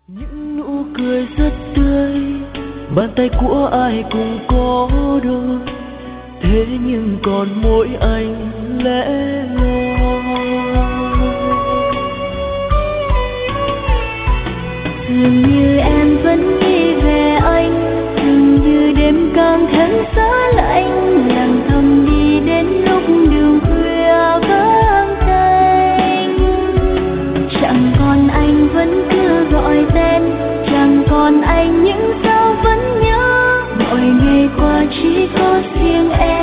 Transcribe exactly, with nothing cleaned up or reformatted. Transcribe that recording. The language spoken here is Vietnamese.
Những nụ cười rất tươi, bàn tay của ai cũng có đôi, thế nhưng còn mỗi anh lẻ loi. Dường như em vẫn nghĩ về anh, dường như đêm càng thêm giá lạnh, lặng thầm đi đến lúc đường khuya vắng tanh. Chẳng còn anh vẫn cứ gọi tên, chẳng còn anh những sao vẫn nhớ, mọi ngày qua chỉ có riêng em.